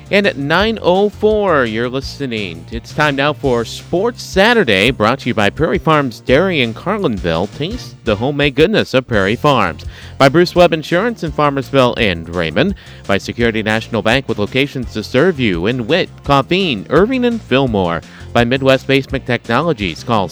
And at 9:04, you're listening. It's time now for Sports Saturday, brought to you by Prairie Farms Dairy in Carlinville. Taste the homemade goodness of Prairie Farms. By Bruce Webb Insurance in Farmersville and Raymond. By Security National Bank with locations to serve you in Witt, Coffeen, Irving, and Fillmore. By Midwest Basement Technologies. Call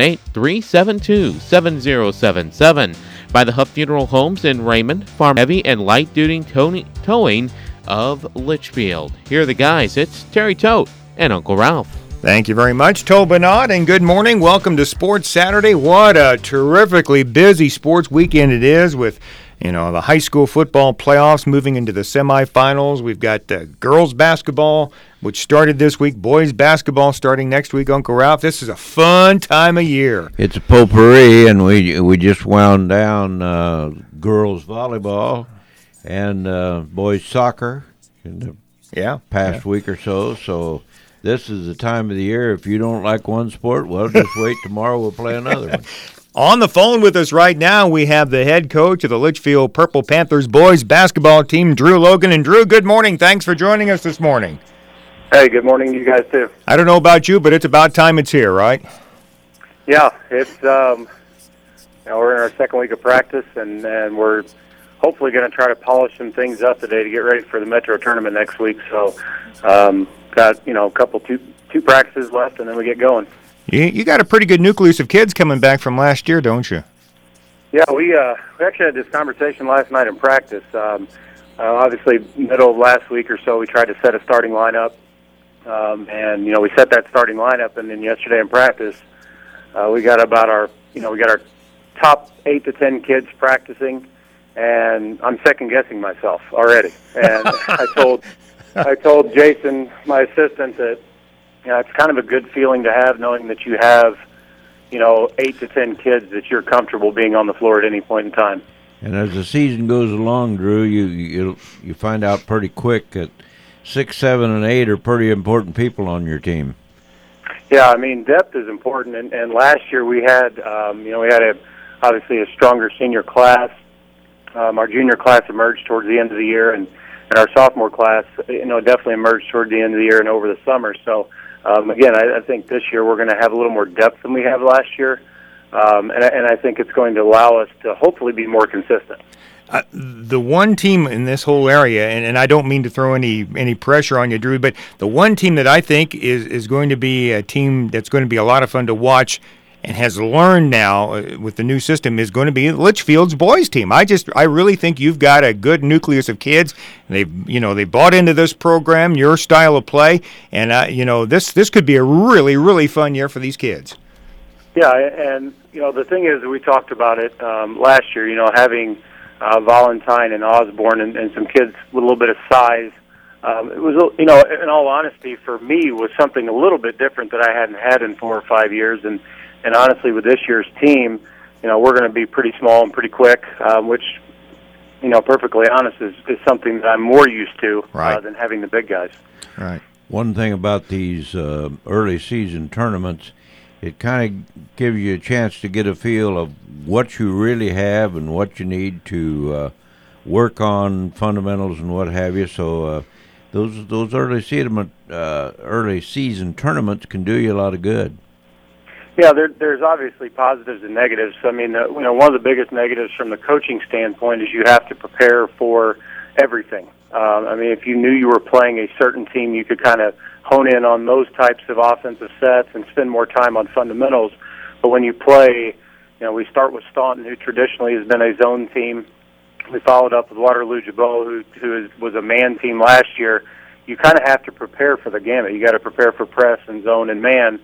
618-372-7077. By the Huff Funeral Homes in Raymond. Farm Heavy and Light Duty Towing of Litchfield. Here are the guys. It's Terry Tote and Uncle Ralph. Thank you very much, Toe Bernard, and good morning. Welcome to Sports Saturday. What a terrifically busy sports weekend it is with, the high school football playoffs moving into the semifinals. We've got girls basketball, which started this week, boys basketball starting next week, Uncle Ralph. This is a fun time of year. It's a potpourri, and we just wound down girls volleyball and boys soccer in the past week or so. So this is the time of the year. If you don't like one sport, well, just wait. Tomorrow we'll play another one. On the phone with us right now, we have the head coach of the Litchfield Purple Panthers boys basketball team, Drew Logan. And Drew, good morning. Thanks for joining us this morning. Hey, good morning to you guys, too. I don't know about you, but it's about time it's here, right? Yeah, it's we're in our second week of practice, and we're hopefully going to try to polish some things up today to get ready for the Metro tournament next week. So, got a couple two practices left, and then we get going. You got a pretty good nucleus of kids coming back from last year, don't you? Yeah, we actually had this conversation last night in practice. Obviously, middle of last week or so, we tried to set a starting lineup, and we set that starting lineup, and then yesterday in practice, we got about our top 8 to 10 kids practicing. And I'm second guessing myself already. And I told Jason, my assistant, that it's kind of a good feeling to have, knowing that you have 8 to 10 kids that you're comfortable being on the floor at any point in time. And as the season goes along, Drew, you find out pretty quick that 6, 7, and 8 are pretty important people on your team. Yeah, I mean, depth is important. And last year we had obviously a stronger senior class. Our junior class emerged towards the end of the year, and our sophomore class, definitely emerged toward the end of the year and over the summer. So, again, I think this year we're going to have a little more depth than we have last year, and I think it's going to allow us to hopefully be more consistent. The one team in this whole area, and I don't mean to throw any pressure on you, Drew, but the one team that I think is going to be a team that's going to be a lot of fun to watch and has learned now with the new system is going to be Litchfield's boys team. I really think you've got a good nucleus of kids. They bought into this program, your style of play, and this could be a really, really fun year for these kids. Yeah, and the thing is, we talked about it last year. Having Valentine and Osborne and some kids with a little bit of size. It was, in all honesty, for me, was something a little bit different that I hadn't had in 4 or 5 years, and honestly, with this year's team, we're going to be pretty small and pretty quick, which, perfectly honest, is something that I'm more used to than having the big guys. Right. One thing about these early season tournaments, it kind of gives you a chance to get a feel of what you really have and what you need to work on, fundamentals and what have you. So those early season tournaments can do you a lot of good. Yeah, there's obviously positives and negatives. I mean, one of the biggest negatives from the coaching standpoint is you have to prepare for everything. If you knew you were playing a certain team, you could kind of hone in on those types of offensive sets and spend more time on fundamentals. But when you play, we start with Staunton, who traditionally has been a zone team. We followed up with Waterloo-Jabot, who was a man team last year. You kind of have to prepare for the gamut. You got to prepare for press and zone and man.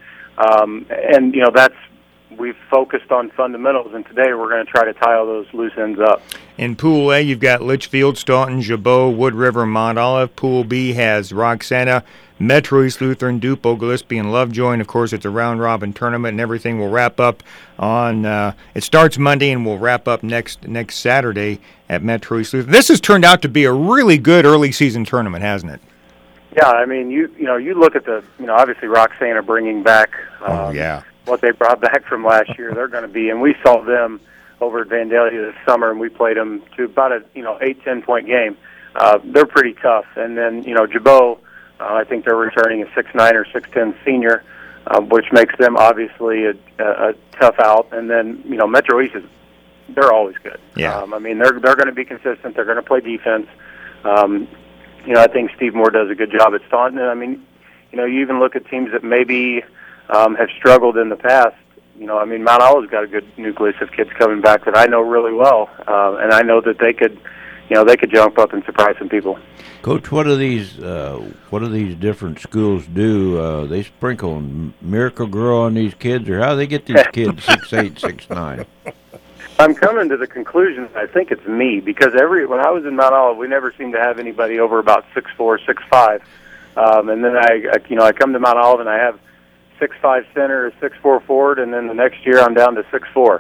We've focused on fundamentals, and today we're going to try to tie all those loose ends up. In Pool A, you've got Litchfield, Staunton, Jabot, Wood River, Mont Olive. Pool B has Roxana, Metro East Lutheran, Dupo, Gillespie, and Lovejoy. And, of course, it's a round-robin tournament, and everything will wrap up on it starts Monday and will wrap up next Saturday at Metro East Lutheran. This has turned out to be a really good early-season tournament, hasn't it? Yeah, I mean, you look at obviously Roxana bringing back what they brought back from last year. They're going to be, and we saw them over at Vandalia this summer, and we played them to about a 8-10 point game. They're pretty tough, and then Jabot, I think they're returning a 6'9" or 6'10" senior, which makes them obviously a tough out. And then, Metro East they're always good. Yeah. I mean, they're going to be consistent. They're going to play defense. I think Steve Moore does a good job at Staunton. And I mean, you even look at teams that maybe have struggled in the past. Mount Olive's got a good nucleus of kids coming back that I know really well, and I know that they could jump up and surprise some people. Coach, what do these different schools do? They sprinkle Miracle Grow on these kids, or how do they get these kids 6'8", 6'9"? I'm coming to the conclusion I think it's me, because when I was in Mount Olive, we never seemed to have anybody over about 6'4", 6'5", and then I come to Mount Olive and I have 6'5" center, 6'4" forward, and then the next year I'm down to 6'4".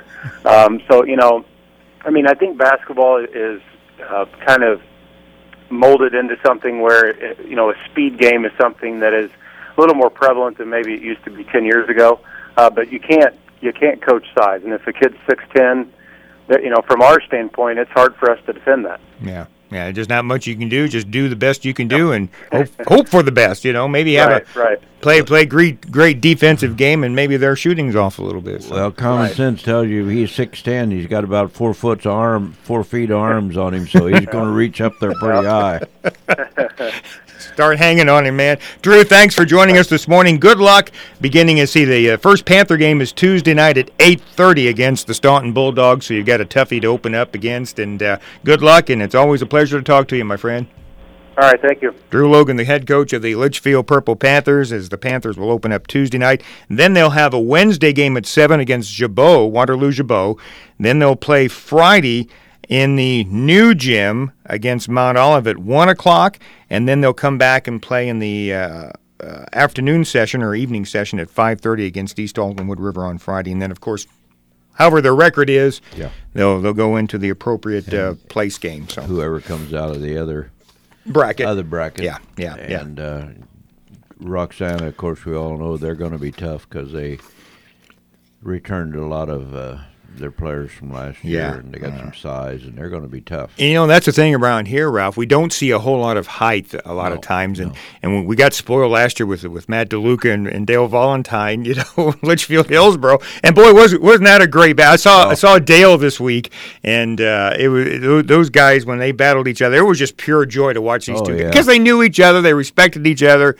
I think basketball is kind of molded into something where a speed game is something that is a little more prevalent than maybe it used to be 10 years ago. But you can't coach size, and if a kid's 6'10", from our standpoint, it's hard for us to defend that. Yeah. Yeah, there's not much you can do. Just do the best you can do and hope for the best. Maybe have play great defensive game, and maybe their shooting's off a little bit. So. Well, common sense tells you he's 6'10". He's got about 4 feet arms on him, so he's going to reach up there pretty high. Start hanging on him, man. Drew, thanks for joining us this morning. Good luck beginning to see the first Panther game is Tuesday night at 8:30 against the Staunton Bulldogs, so you've got a toughie to open up against, and good luck, and it's always a pleasure to talk to you, my friend. All right, thank you. Drew Logan, the head coach of the Litchfield Purple Panthers, as the Panthers will open up Tuesday night. Then they'll have a Wednesday game at 7 against Waterloo Jabot. Then they'll play Friday in the new gym against Mount Olive at 1 o'clock, and then they'll come back and play in the afternoon session or evening session at 5:30 against East Altonwood River on Friday. And then, of course, however their record is, they'll go into the appropriate place game. So whoever comes out of the other bracket. Yeah. And Roxana, of course, we all know they're going to be tough because they returned a lot of their players from last year, and they got some size, and they're going to be tough. And, that's the thing around here, Ralph. We don't see a whole lot of height a lot of times, and we got spoiled last year with Matt DeLuca and Dale Valentine, Litchfield Hillsboro, and boy, wasn't that a great battle? I saw Dale this week, and it was those guys when they battled each other. It was just pure joy to watch these two because they knew each other, they respected each other.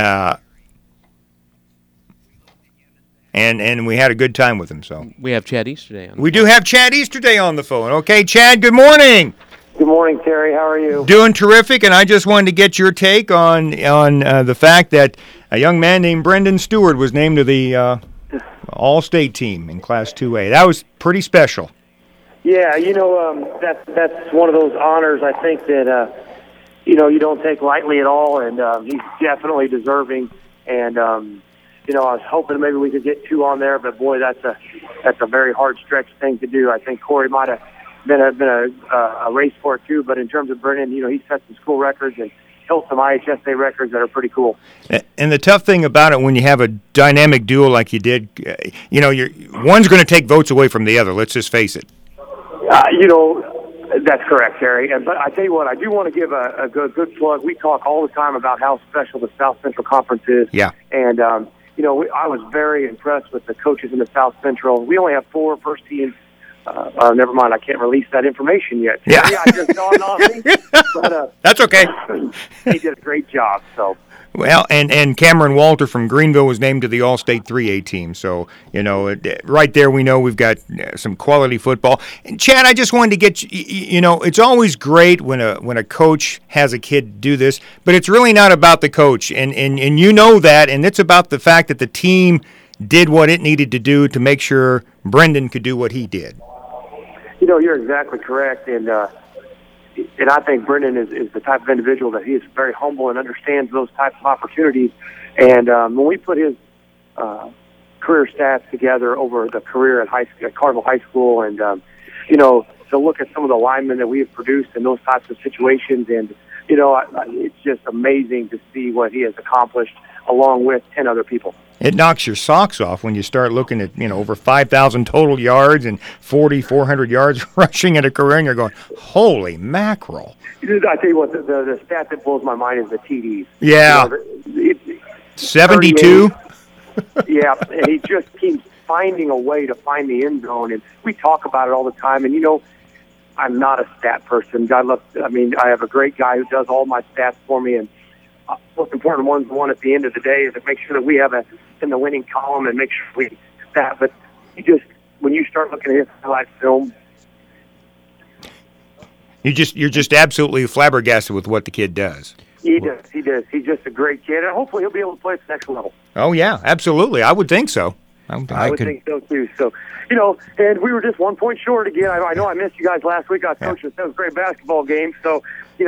And we had a good time with him. So we have Chad Easterday on the phone. We do have Chad Easterday on the phone. Okay, Chad, good morning. Good morning, Terry. How are you? Doing terrific, and I just wanted to get your take on the fact that a young man named Brendan Stewart was named to the All-State team in Class 2A. That was pretty special. Yeah, that's one of those honors I think that you don't take lightly at all, and he's definitely deserving. And I was hoping maybe we could get 2 on there, but boy, that's a very hard stretch thing to do. I think Corey might have been a race for it too, but in terms of Brennan, he set some school records and held some IHSA records that are pretty cool. And the tough thing about it, when you have a dynamic duo like you did, one's going to take votes away from the other. Let's just face it. That's correct, Terry. But I tell you what, I do want to give a good plug. We talk all the time about how special the South Central Conference is. Yeah. And I was very impressed with the coaches in the South Central. We only have 4 first teams. Never mind, I can't release that information yet. Yeah. I just dawned on me. But, that's okay. He did a great job. So. Well, and Cameron Walter from Greenville was named to the All-State 3A team. So, right there we know we've got some quality football. And, Chad, I just wanted to get it's always great when a coach has a kid do this, but it's really not about the coach. And you know that, and it's about the fact that the team did what it needed to do to make sure Brendan could do what he did. You're exactly correct. And I think Brendan is the type of individual that he is very humble and understands those types of opportunities. And when we put his career stats together over the career at Carville High School, and to look at some of the linemen that we have produced in those types of situations, and it's just amazing to see what he has accomplished along with 10 other people. It knocks your socks off when you start looking at, over 5,000 total yards and 400 yards rushing in a career, and you're going, holy mackerel. I tell you what, the stat that blows my mind is the TDs. Yeah. 72. Yeah, and he just keeps finding a way to find the end zone, and we talk about it all the time. And, I'm not a stat person. I have a great guy who does all my stats for me, and most important one at the end of the day is to make sure that we have in the winning column and make sure we stat. But when you start looking at his highlight film, you're just absolutely flabbergasted with what the kid does. He does. He's just a great kid, and hopefully he'll be able to play at the next level. Oh yeah, absolutely. I would think so. I would think so too. So, and we were just 1 point short again. I know I missed you guys last week. I was coaching a 7th grade basketball game, so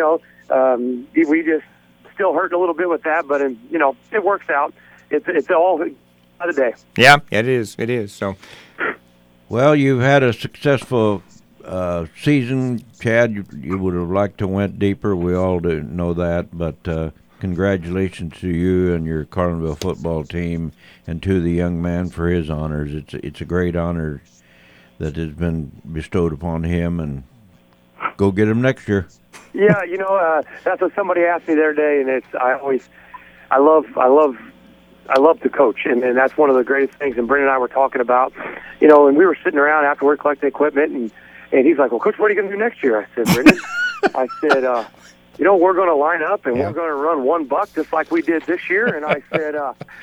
we just still hurt a little bit with that, but it works out. It's all by the day. Yeah, it is. It is. So, well, you've had a successful season, Chad. You would have liked to went deeper. We all do know that, but congratulations to you and your Carlinville football team, and to the young man for his honors. It's a great honor that has been bestowed upon him, and go get him next year. Yeah, that's what somebody asked me the other day, and I love to coach, and that's one of the greatest things. And Brendan and I were talking about, and we were sitting around after we're collecting equipment, and he's like, "Well, Coach, what are you going to do next year?" I said, "Brendan," I said, we're going to line up and we're going to run one buck just like we did this year. And I said,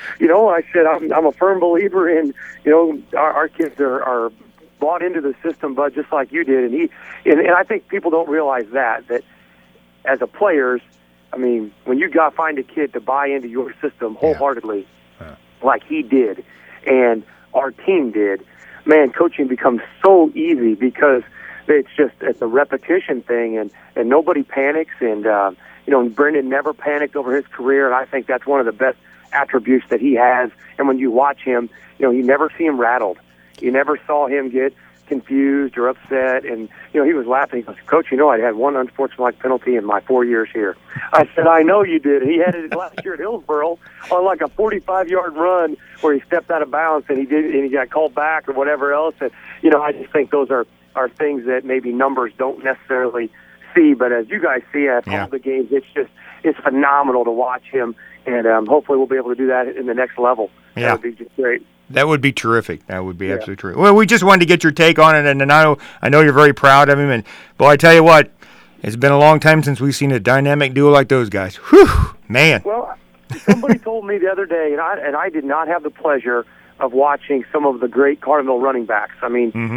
I'm a firm believer in, our kids are bought into the system, Bud, just like you did. And I think people don't realize that as a players, when you find a kid to buy into your system wholeheartedly, like he did, and our team did, man, coaching becomes so easy because it's a repetition thing, and nobody panics, and Brendan never panicked over his career, and I think that's one of the best attributes that he has. And when you watch him, you never see him rattled. You never saw him get confused or upset, and he was laughing. He goes, "Coach, I had one unsportsmanlike penalty in my 4 years here." I said, "I know you did." He had it last year at Hillsboro on like a 45-yard run where he stepped out of bounds and he got called back or whatever else. And I just think those are things that maybe numbers don't necessarily see, but as you guys see at all the games, it's phenomenal to watch him, and hopefully we'll be able to do that in the next level. Yeah. That would be just great. That would be terrific. That would be absolutely terrific. Well, we just wanted to get your take on it, and I know you're very proud of him. And boy, I tell you what, it's been a long time since we've seen a dynamic duo like those guys. Whew, man. Well, somebody told me the other day, and I did not have the pleasure of watching some of the great Carlinville running backs. I've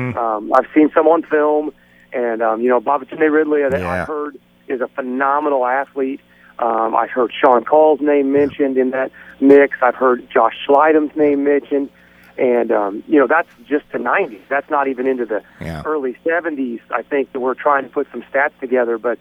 seen some on film, and Babatunde Ridley, that I've heard is a phenomenal athlete. I've heard Sean Call's name mentioned in that mix. I've heard Josh Schleidem's name mentioned. And, that's just the 90s. That's not even into the early 70s, I think, that we're trying to put some stats together. But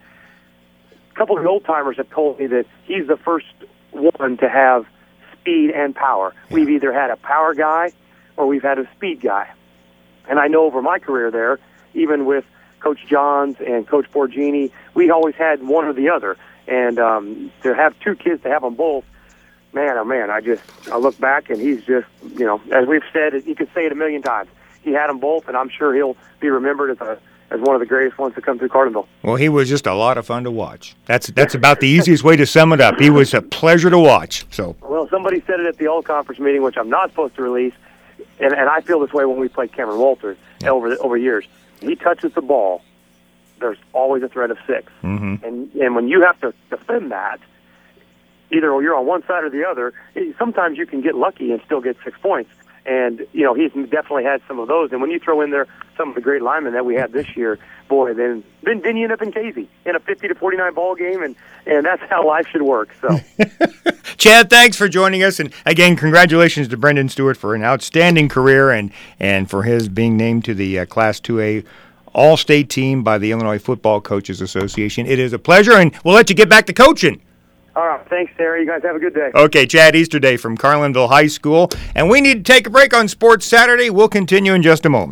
a couple of old-timers have told me that he's the first one to have speed and power. Yeah. We've either had a power guy or we've had a speed guy. And I know over my career there, even with Coach Johns and Coach Borgini, we always had one or the other. And to have two kids, to have them both, man, oh man, I look back and he's just, as we've said, you could say it a million times. He had them both, and I'm sure he'll be remembered as one of the greatest ones to come through Carlinville. Well, he was just a lot of fun to watch. That's about the easiest way to sum it up. He was a pleasure to watch. So. Well, somebody said it at the all-conference meeting, which I'm not supposed to release, and I feel this way when we played Cameron Walters over years. He touches the ball, there's always a threat of 6. Mm-hmm. And when you have to defend that, either you're on one side or the other, sometimes you can get lucky and still get 6 points. And, he's definitely had some of those. And when you throw in there some of the great linemen that we had this year, boy, then you end up in Casey in a 50-49 ball game, and that's how life should work. So, Chad, thanks for joining us. And, again, congratulations to Brendan Stewart for an outstanding career and for his being named to the Class 2A All-State team by the Illinois Football Coaches Association. It is a pleasure, and we'll let you get back to coaching. All right, thanks, Terry. You guys have a good day. Okay, Chad Easterday from Carlinville High School. And we need to take a break on Sports Saturday. We'll continue in just a moment.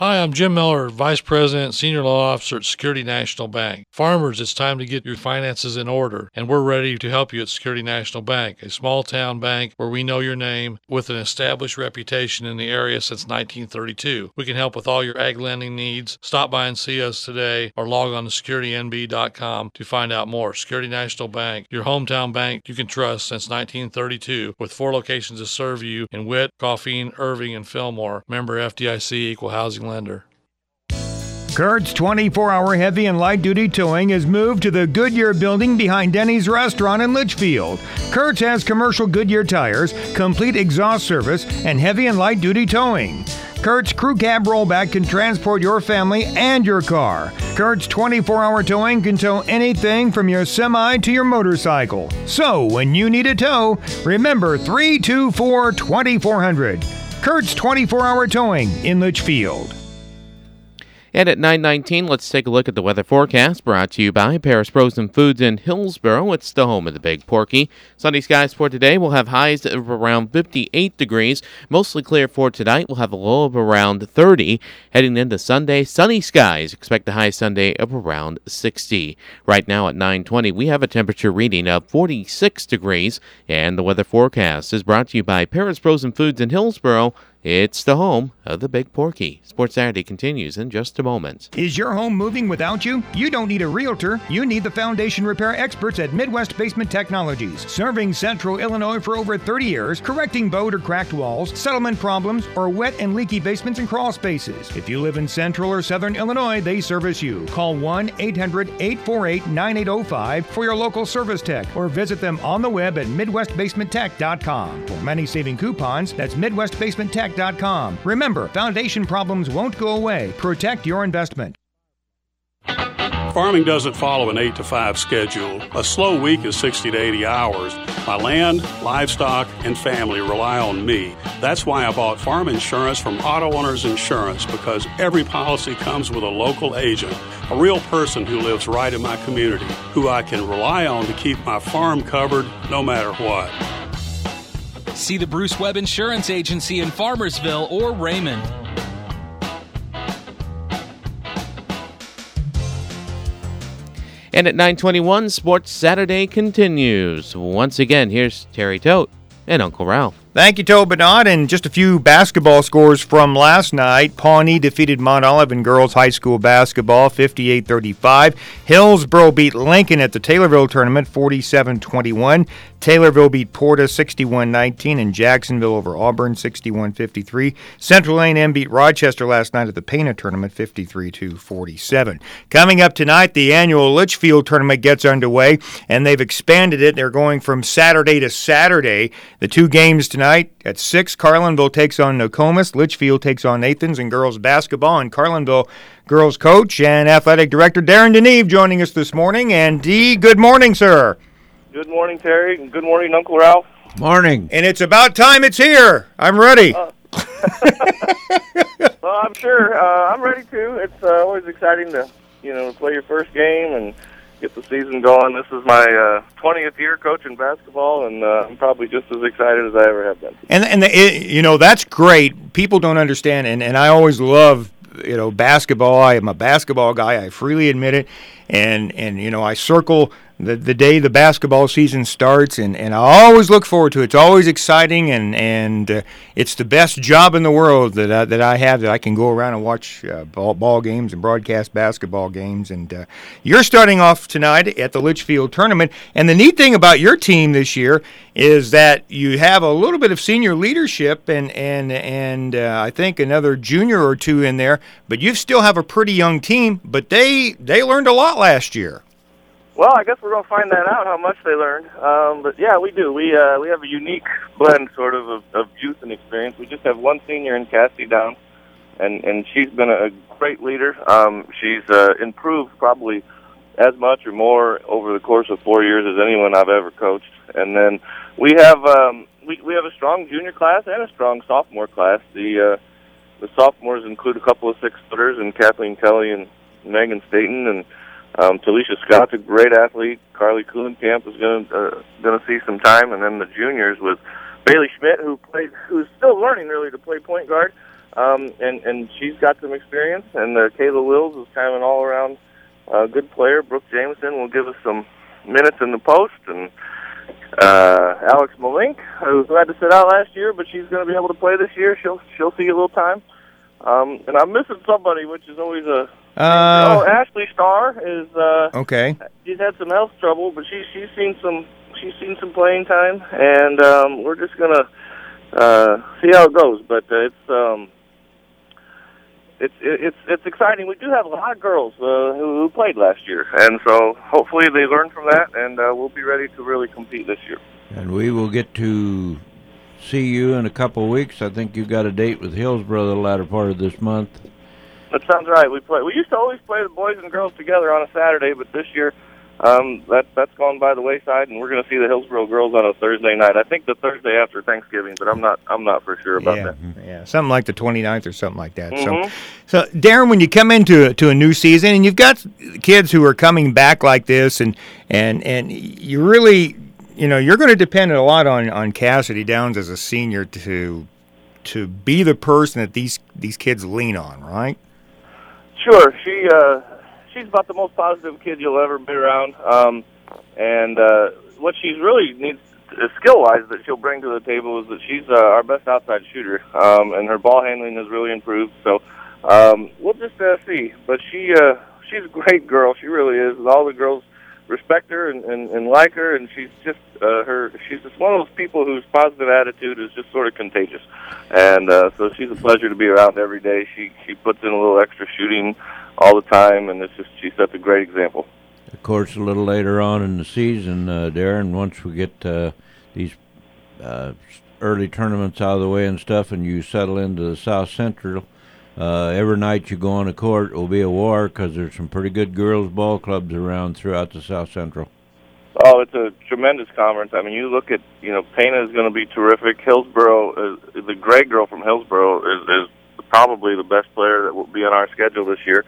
Hi, I'm Jim Miller, Vice President, Senior Law Officer at Security National Bank. Farmers, it's time to get your finances in order, and we're ready to help you at Security National Bank, a small-town bank where we know your name with an established reputation in the area since 1932. We can help with all your ag lending needs. Stop by and see us today or log on to securitynb.com to find out more. Security National Bank, your hometown bank you can trust since 1932, with 4 locations to serve you in Witt, Coffeen, Irving, and Fillmore. Member FDIC, Equal Housing Lender. Kurt's 24-hour heavy and light-duty towing is moved to the Goodyear building behind Denny's Restaurant in Litchfield. Kurt's has commercial Goodyear tires, complete exhaust service, and heavy and light-duty towing. Kurt's Crew Cab Rollback can transport your family and your car. Kurt's 24-hour towing can tow anything from your semi to your motorcycle. So, when you need a tow, remember 324-2400. Kurt's 24-hour towing in Litchfield. And at 9:19, let's take a look at the weather forecast brought to you by Paris Frozen Foods in Hillsboro. It's the home of the Big Porky. Sunny skies for today. We'll have highs of around 58 degrees. Mostly clear for tonight. We'll have a low of around 30. Heading into Sunday, sunny skies. Expect a high Sunday of around 60. Right now at 9:20, we have a temperature reading of 46 degrees. And the weather forecast is brought to you by Paris Frozen Foods in Hillsboro. It's the home of the Big Porky. Sports Saturday continues in just a moment. Is your home moving without you? You don't need a realtor. You need the foundation repair experts at Midwest Basement Technologies. Serving Central Illinois for over 30 years, correcting bowed or cracked walls, settlement problems, or wet and leaky basements and crawl spaces. If you live in Central or Southern Illinois, they service you. Call 1-800-848-9805 for your local service tech or visit them on the web at MidwestBasementTech.com. For many saving coupons, that's MidwestBasementTech.com. Remember, foundation problems won't go away. Protect your investment. Farming doesn't follow an 8-to-5 schedule. A slow week is 60 to 80 hours. My land, livestock, and family rely on me. That's why I bought farm insurance from Auto Owners Insurance, because every policy comes with a local agent, a real person who lives right in my community, who I can rely on to keep my farm covered no matter what. See the Bruce Webb Insurance Agency in Farmersville or Raymond. And at 9:21, Sports Saturday continues. Once again, here's Terry Tote and Uncle Ralph. Thank you, Toe Bernard. And just a few basketball scores from last night. Pawnee defeated Mount Olive in girls high school basketball 58-35. Hillsboro beat Lincoln at the Taylorville tournament 47-21. Taylorville beat Porta 61-19, and Jacksonville over Auburn 61-53. Central A&M beat Rochester last night at the Pana tournament 53-47. Coming up tonight, the annual Litchfield tournament gets underway, and they've expanded it. They're going from Saturday to Saturday. The 2 games tonight at 6, Carlinville takes on Nokomis. Litchfield takes on Athens in girls basketball, and Carlinville girls coach and athletic director Darren DeNeve joining us this morning. And D, good morning, sir. Good morning, Terry, and good morning, Uncle Ralph. Morning. And it's about time it's here. I'm ready. Well, I'm sure. I'm ready too. It's always exciting to, play your first game and get the season going. This is my 20th year coaching basketball, and I'm probably just as excited as I ever have been. And that's great. People don't understand, and I always love basketball. I am a basketball guy. I freely admit it, and I circle the day the basketball season starts, and I always look forward to it. It's always exciting, and it's the best job in the world that I have, that I can go around and watch ball games and broadcast basketball games. And you're starting off tonight at the Litchfield tournament, and the neat thing about your team this year is that you have a little bit of senior leadership and I think another junior or 2 in there, but you still have a pretty young team, but they learned a lot last year. Well, I guess we're going to find that out, how much they learned. But, yeah, we do. We have a unique blend, sort of youth and experience. We just have one senior in Cassie Downs, and she's been a great leader. She's improved probably as much or more over the course of 4 years as anyone I've ever coached. And then we have we have a strong junior class and a strong sophomore class. The sophomores include a couple of 6-footers, and Kathleen Kelly and Megan Staten, and Talisha Scott's a great athlete. Carly Kuhlenkamp is going to see some time, and then the juniors with Bailey Schmidt, who's still learning really to play point guard, and she's got some experience. And Kayla Wills is kind of an all-around good player. Brooke Jameson will give us some minutes in the post, and Alex Malink, who had to sit out last year, but she's going to be able to play this year. She'll see a little time. And I'm missing somebody, which is always a. Ashley Starr is. Okay. She's had some health trouble, but she's seen some playing time, and we're just gonna see how it goes. But it's exciting. We do have a lot of girls who played last year, and so hopefully they learn from that, and we'll be ready to really compete this year. And we will get to see you in a couple of weeks. I think you've got a date with Hillsboro the latter part of this month. That sounds right. We used to always play the boys and girls together on a Saturday, but this year that's gone by the wayside, and we're going to see the Hillsboro girls on a Thursday night. I think the Thursday after Thanksgiving, but I'm not for sure about that. Yeah, something like the 29th or something like that. So Darren, when you come into a new season and you've got kids who are coming back like this, and you really, you're going to depend a lot on Cassidy Downs as a senior to be the person that these kids lean on, right? Sure, she's about the most positive kid you'll ever be around, and what she's really needs skill-wise that she'll bring to the table is that she's our best outside shooter, and her ball handling has really improved. So we'll just see. But she's a great girl. She really is. All the girls respect her and like her, and she's just she's just one of those people whose positive attitude is just sort of contagious, and so she's a pleasure to be around every day. She puts in a little extra shooting all the time, and she sets a great example. Of course, a little later on in the season, Darren, once we get these early tournaments out of the way and stuff, and you settle into the South Central, every night you go on the court, it will be a war because there's some pretty good girls' ball clubs around throughout the South Central. Oh, it's a tremendous conference. I mean, you look at, Pana is going to be terrific. Hillsboro, the great girl from Hillsboro is probably the best player that will be on our schedule this year.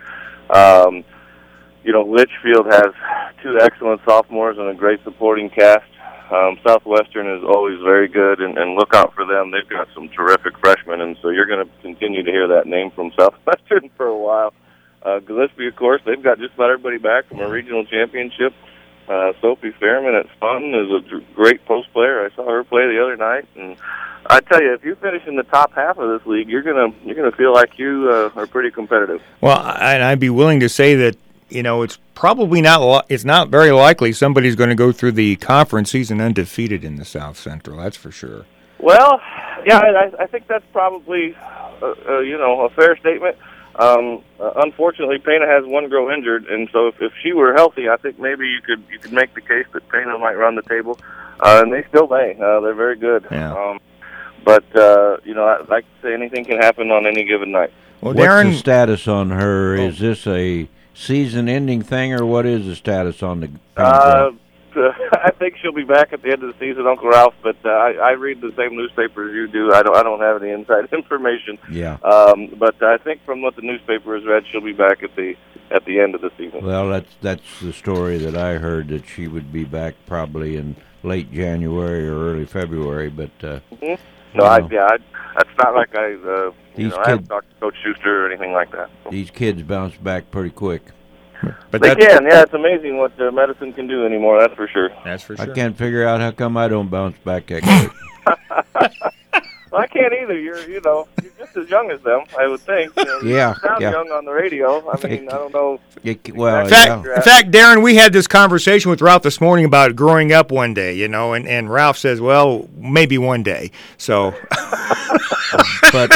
Litchfield has two excellent sophomores and a great supporting cast. Southwestern is always very good, and look out for them. They've got some terrific freshmen, and so you're going to continue to hear that name from Southwestern for a while. Gillespie, of course, they've got just about everybody back from a regional championship. Sophie Fairman at Spunton is a great post player. I saw her play the other night, and I tell you, if you finish in the top half of this league, you're gonna feel like you are pretty competitive. Well, I'd be willing to say that it's probably it's not very likely somebody's going to go through the conference season undefeated in the South Central. That's for sure. Well, yeah, I think that's probably a fair statement. Unfortunately, Pana has one girl injured, and so if she were healthy, I think maybe you could make the case that Pana might run the table, and they still may. They're very good. Yeah. But I'd like to say anything can happen on any given night. Well, what's Darren, the status on her? Is this a season-ending thing, or what is the status on the? I think she'll be back at the end of the season, Uncle Ralph. But I read the same newspaper as you do. I don't have any inside information. Yeah. But I think from what the newspaper has read, she'll be back at the end of the season. Well, that's the story that I heard, that she would be back probably in late January or early February. But that's not like I haven't talked to Coach Schuster or anything like that. These kids bounce back pretty quick. But they can, yeah. It's amazing what medicine can do anymore. That's for sure. That's for sure. I can't figure out how come I don't bounce back that quick. Well, I can't either. You're just as young as them, I would think. Yeah, you sound young on the radio. I mean, I don't know. In fact, Darren, we had this conversation with Ralph this morning about growing up one day, and Ralph says, well, maybe one day. So. But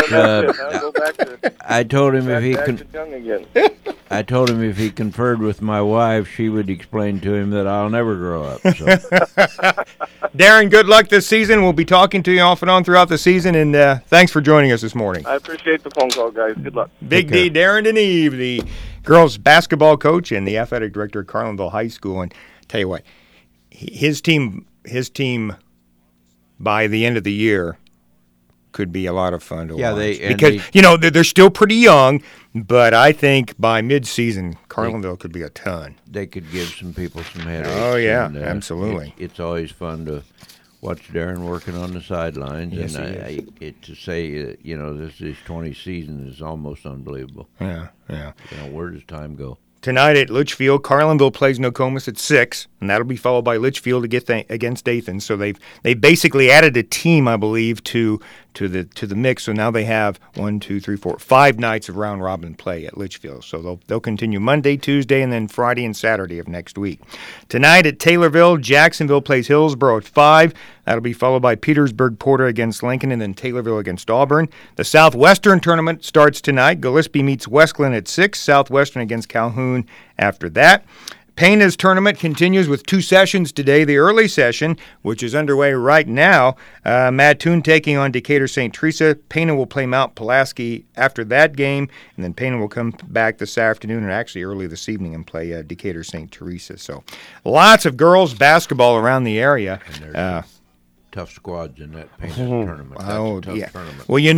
I told him I told him if he conferred with my wife, she would explain to him that I'll never grow up. So. Darren, good luck this season. We'll be talking to you off and on throughout the season, and thanks for joining us this morning. I appreciate the phone call, guys. Good luck. Big D, Darren DeNeve, the girls basketball coach and the athletic director at Carlinville High School. And tell you what, his team by the end of the year could be a lot of fun to watch. Because they're still pretty young, but I think by mid-season, Carlinville could be a ton. They could give some people some headaches. Oh, yeah, absolutely. It's always fun to watch Darren working on the sidelines, Yes, and to say, this 20 season is almost unbelievable. Yeah. Where does time go? Tonight at Litchfield, Carlinville plays Nokomis at 6, and that'll be followed by Litchfield against Dathan. So they basically added a team, I believe, to the mix. So now they have 5 nights of round robin play at Litchfield. So they'll continue Monday, Tuesday, and then Friday and Saturday of next week. Tonight at Taylorville, Jacksonville plays Hillsboro at 5. That'll be followed by Petersburg Porter against Lincoln, and then Taylorville against Auburn. The Southwestern tournament starts tonight. Gillespie meets Westglen at 6. Southwestern against Calhoun after that. Pena's tournament continues with 2 sessions today. The early session, which is underway right now, Mattoon taking on Decatur St. Teresa. Pena will play Mount Pulaski after that game, and then Pena will come back this afternoon and actually early this evening and play Decatur St. Teresa. So lots of girls basketball around the area. Tough squads in that Pena tournament. That's a tough tournament. Well,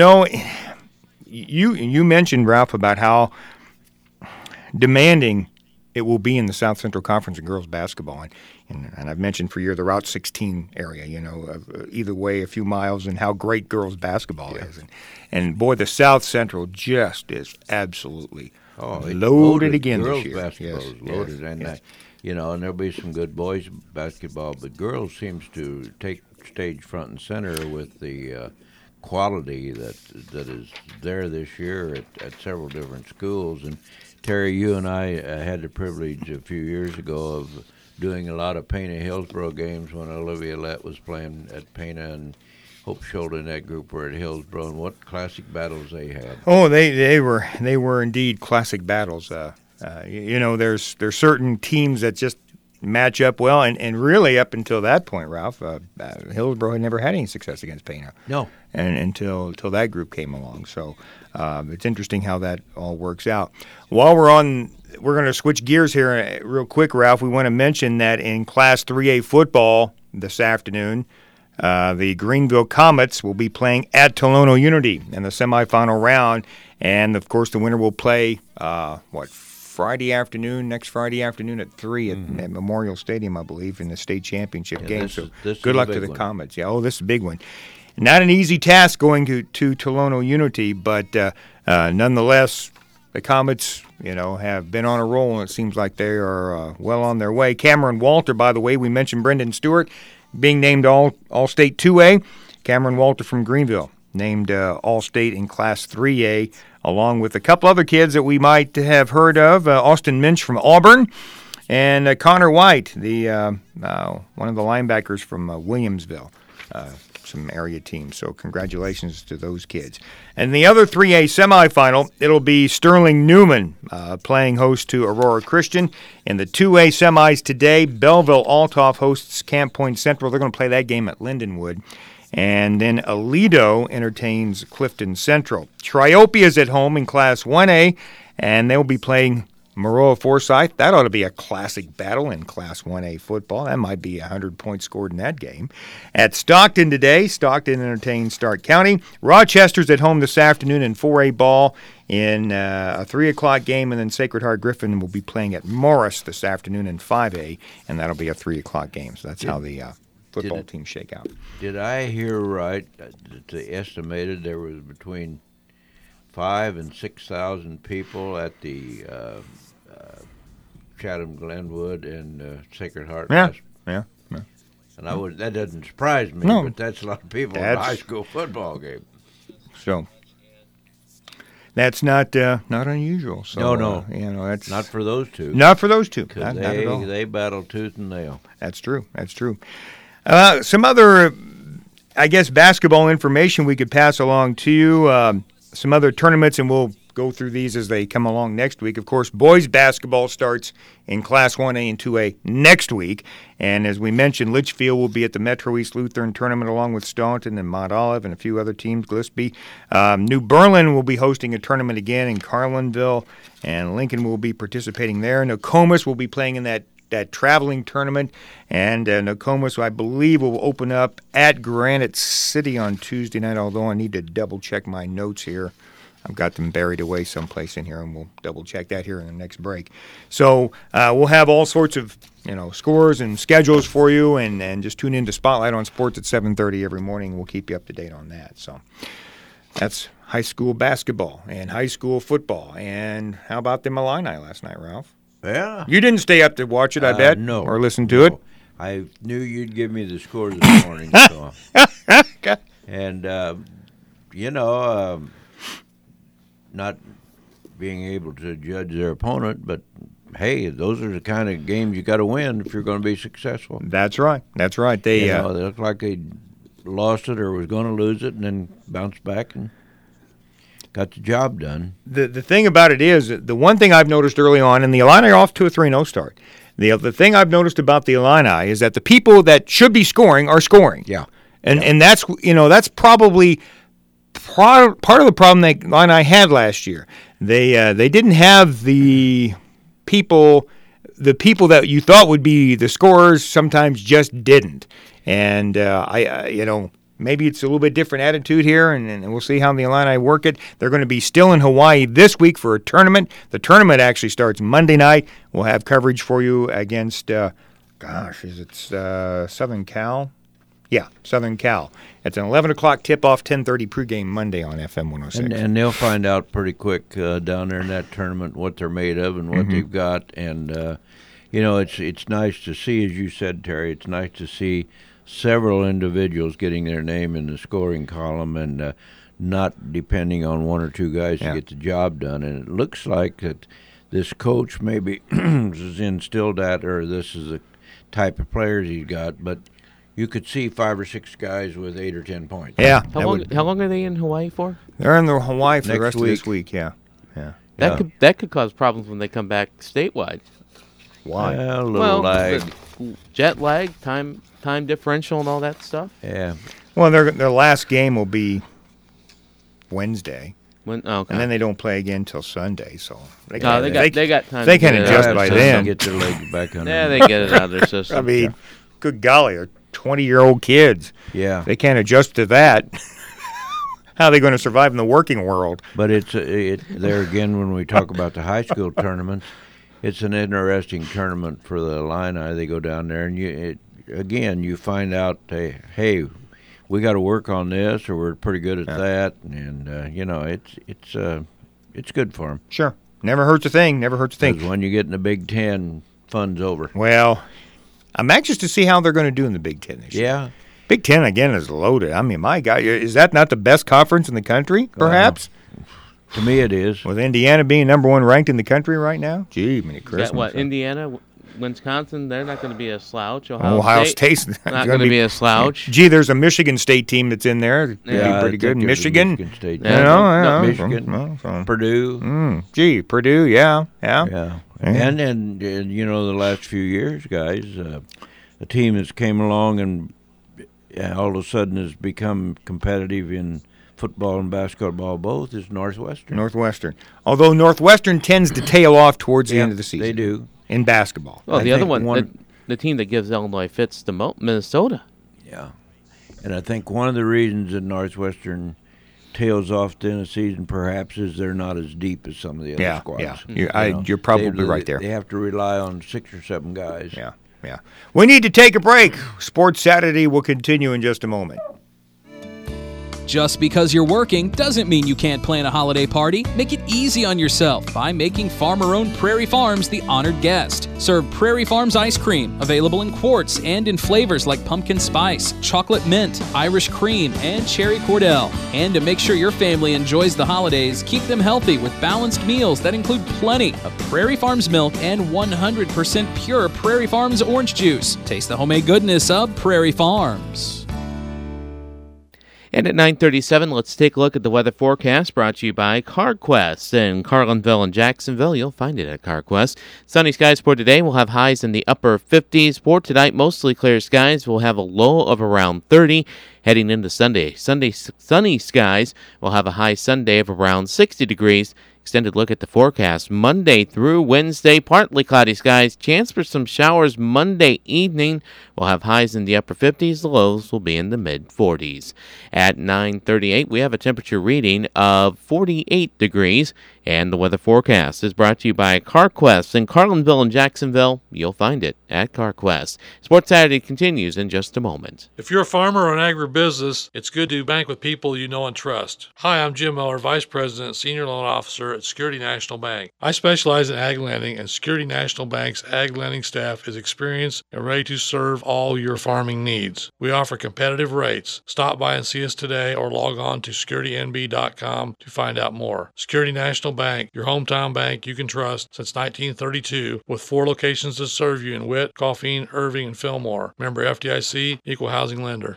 you mentioned, Ralph, about how demanding it will be in the South Central Conference in girls basketball. And I've mentioned for years the Route 16 area, either way a few miles, and how great girls basketball is. And boy, the South Central just is absolutely loaded again girls this year. Girls basketball is loaded. And there'll be some good boys basketball, but girls seems to take stage front and center with the quality that is there this year at several different schools. And Terry, you and I had the privilege a few years ago of doing a lot of Pena Hillsboro games when Olivia Lett was playing at Pena, and Hope Schultz and that group were at Hillsboro, and what classic battles they had. Oh, they were indeed classic battles. There's certain teams that just match up well, and really up until that point, Ralph, Hillsboro had never had any success against Pena. No. And until that group came along. So it's interesting how that all works out. While we're going to switch gears here real quick, Ralph. We want to mention that in Class 3A football this afternoon, the Greenville Comets will be playing at Tolono Unity in the semifinal round. And, of course, the winner will play, next Friday afternoon at 3 at Memorial Stadium, I believe, in the state championship game. So good luck to the Comets. Yeah, this is a big one. Not an easy task going to Tolono Unity, but nonetheless, the Comets, have been on a roll, and it seems like they are well on their way. Cameron Walter, by the way, we mentioned Brendan Stewart being named All-State 2A. Cameron Walter from Greenville named All-State in Class 3A, along with a couple other kids that we might have heard of, Austin Minch from Auburn, and Connor White, the one of the linebackers from Williamsville, some area teams. So congratulations to those kids. And the other 3A semifinal, it'll be Sterling Newman playing host to Aurora Christian. In the 2A semis today, Belleville Altoff hosts Camp Point Central. They're going to play that game at Lindenwood. And then Aledo entertains Clifton Central. Triopia's at home in Class 1A, and they'll be playing Maroa Forsyth. That ought to be a classic battle in Class 1A football. That might be 100 points scored in that game. At Stockton today, Stockton entertains Stark County. Rochester's at home this afternoon in 4A ball in a 3 o'clock game, and then Sacred Heart Griffin will be playing at Morris this afternoon in 5A, and that'll be a 3 o'clock game. So that's how the football teams shake out. Did I hear right that they estimated there was between 5,000 and 6,000 people at the Chatham Glenwood and Sacred Heart? Yeah. And that doesn't surprise me, but that's a lot of people in a high school football game. So that's not unusual. So, no. That's not for those two. Not for those two. Because they battle tooth and nail. That's true. Some other, I guess, basketball information we could pass along to you. Some other tournaments, and we'll go through these as they come along next week. Of course, boys basketball starts in Class 1A and 2A next week. And as we mentioned, Litchfield will be at the Metro East Lutheran Tournament along with Staunton and Mount Olive and a few other teams, Gillespie. New Berlin will be hosting a tournament again in Carlinville, and Lincoln will be participating there. Nokomis will be playing in that traveling tournament, and Nokomis, I believe, will open up at Granite City on Tuesday night, although I need to double-check my notes here. I've got them buried away someplace in here, and we'll double-check that here in the next break. So we'll have all sorts of scores and schedules for you, and just tune in to Spotlight on Sports at 7:30 every morning. We'll keep you up to date on that. So that's high school basketball and high school football. And how about the Illini last night, Ralph? Yeah. You didn't stay up to watch it, I bet? No. Or listen to it? I knew you'd give me the scores this morning. So. And, not being able to judge their opponent, but hey, those are the kind of games you got to win if you're going to be successful. That's right. They looked like they lost it or was going to lose it, and then bounced back and got the job done. The thing about it is, the one thing I've noticed early on, and the Illini are off to a 3-0 start. The thing I've noticed about the Illini is that the people that should be scoring are scoring. Yeah. And that's probably part of the problem that Illini had last year. They didn't have the people that you thought would be the scorers sometimes just didn't. And maybe it's a little bit different attitude here, and we'll see how the Illini work it. They're going to be still in Hawaii this week for a tournament. The tournament actually starts Monday night. We'll have coverage for you against, Southern Cal? Yeah, Southern Cal. It's an 11 o'clock tip-off, 10:30 pregame Monday on FM 106. And they'll find out pretty quick down there in that tournament what they're made of and what they've got. And, it's nice to see, as you said, Terry, it's nice to see several individuals getting their name in the scoring column and not depending on one or two guys to get the job done. And it looks like that this coach maybe has instilled that, or this is the type of players he's got, but you could see 5 or 6 guys with 8 or 10 points. Yeah. How long are they in Hawaii for? They're in Hawaii for Next the rest week. of this week, yeah. That could cause problems when they come back statewide. Why? A little lag. Jet lag, time differential, and all that stuff. Yeah. Well, their last game will be Wednesday. Okay. And then they don't play again till Sunday, so they got time. They can adjust by then. Get their legs back under. Yeah, they get it out of their system. I mean, good golly, they're 20-year-old kids. Yeah. They can't adjust to that. How are they going to survive in the working world? But it's there again when we talk about the high school tournaments. It's an interesting tournament for the Illini. They go down there, and you find out, hey, we got to work on this, or we're pretty good at that, and it's good for them. Sure, never hurts a thing. Because when you get in the Big Ten, fun's over. Well, I'm anxious to see how they're going to do in the Big Ten this year. Yeah. Big Ten, again, is loaded. I mean, my God, is that not the best conference in the country, perhaps? To me, it is. With Indiana being number 1 ranked in the country right now? Gee, many Christmas. Indiana, Wisconsin, they're not going to be a slouch. Ohio State's not going to be a slouch. Gee, there's a Michigan State team that's in there. It'd be pretty good. Michigan. State. Michigan. Purdue. Gee, Purdue, yeah. And the last few years, guys, a team that's came along and all of a sudden has become competitive in football and basketball both is Northwestern. Although Northwestern tends to tail off towards the end of the season. They do. In basketball. Well, the other one, the team that gives Illinois fits the most, Minnesota. Yeah. And I think one of the reasons that Northwestern tails off at the end of the season perhaps is they're not as deep as some of the other squads. Yeah, you're probably right there. They have to rely on 6 or 7 guys. Yeah. We need to take a break. Sports Saturday will continue in just a moment. Just because you're working doesn't mean you can't plan a holiday party. Make it easy on yourself by making farmer-owned Prairie Farms the honored guest. Serve Prairie Farms ice cream, available in quarts and in flavors like pumpkin spice, chocolate mint, Irish cream, and cherry cordell. And to make sure your family enjoys the holidays, keep them healthy with balanced meals that include plenty of Prairie Farms milk and 100% pure Prairie Farms orange juice. Taste the homemade goodness of Prairie Farms. And at 9:37, let's take a look at the weather forecast brought to you by CarQuest. In Carlinville and Jacksonville, you'll find it at CarQuest. Sunny skies for today. We'll have highs in the upper 50s. For tonight, mostly clear skies. We'll have a low of around 30. Heading into Sunday, sunny skies. We'll have a high Sunday of around 60 degrees. Extended look at the forecast. Monday through Wednesday, partly cloudy skies. Chance for some showers Monday evening. We'll have highs in the upper 50s. The lows will be in the mid-40s. At 9:38, we have a temperature reading of 48 degrees. And the weather forecast is brought to you by CarQuest in Carlinville and Jacksonville. You'll find it at CarQuest. Sports Saturday continues in just a moment. If you're a farmer or an agribusiness, it's good to bank with people you know and trust. Hi, I'm Jim Miller, Vice President, Senior Loan Officer at Security National Bank. I specialize in ag lending, and Security National Bank's ag lending staff is experienced and ready to serve all your farming needs. We offer competitive rates. Stop by and see us today or log on to securitynb.com to find out more. Security National Bank, your hometown bank you can trust since 1932, with 4 locations to serve you in Witt, Coffeen, Irving, and Fillmore. Member FDIC, Equal Housing Lender.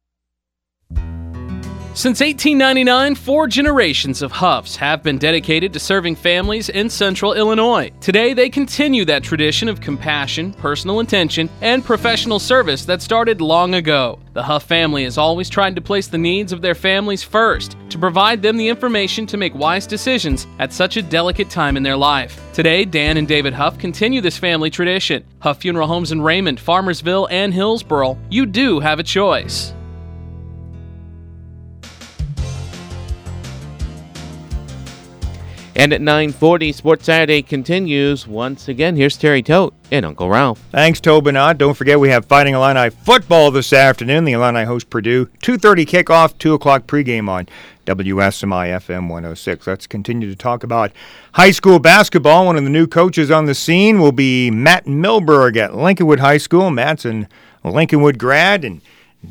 Since 1899, 4 generations of Huffs have been dedicated to serving families in central Illinois. Today, they continue that tradition of compassion, personal attention, and professional service that started long ago. The Huff family has always tried to place the needs of their families first, to provide them the information to make wise decisions at such a delicate time in their life. Today, Dan and David Huff continue this family tradition. Huff Funeral Homes in Raymond, Farmersville, and Hillsboro. You do have a choice. And at 9:40, Sports Saturday continues. Once again, here's Terry Tote and Uncle Ralph. Thanks, Tobinot. Don't forget we have Fighting Illini football this afternoon. The Illini host Purdue. 2:30 kickoff, 2 o'clock pregame on WSMI FM 106. Let's continue to talk about high school basketball. One of the new coaches on the scene will be Matt Milberg at Lincolnwood High School. Matt's a Lincolnwood grad and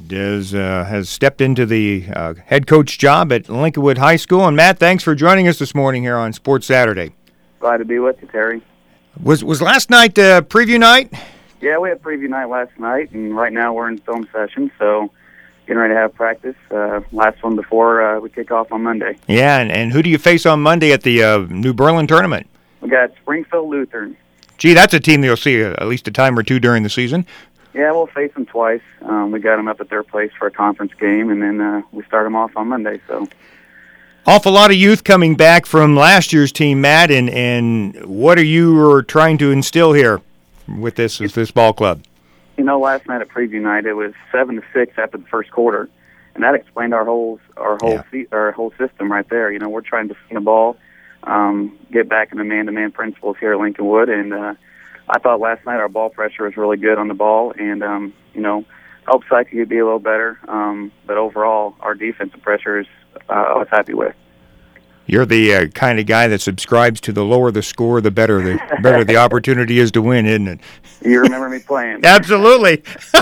has stepped into the head coach job at Lincolnwood High School. And Matt, thanks for joining us this morning here on Sports Saturday. Glad to be with you, Terry. Was last night preview night? Yeah, we had preview night last night, and right now we're in film session, so getting ready to have practice. Last one before we kick off on Monday. Yeah, and who do you face on Monday at the New Berlin tournament? We got Springfield Lutheran. Gee, that's a team that you'll see at least a time or two during the season. Yeah, we'll face them twice. We got them up at their place for a conference game, and then we start them off on Monday. So, awful lot of youth coming back from last year's team, Matt. And what are you trying to instill here with this ball club? You know, last night at preview night, it was 7-6 after the first quarter, and that explained our whole system right there. You know, we're trying to swing the ball, get back into man-to-man principles here at Lincolnwood, and I thought last night our ball pressure was really good on the ball, and, help psyche could be a little better. But overall, our defensive pressure I was happy with. You're the kind of guy that subscribes to the lower the score, the better the opportunity is to win, isn't it? You remember me playing. Absolutely.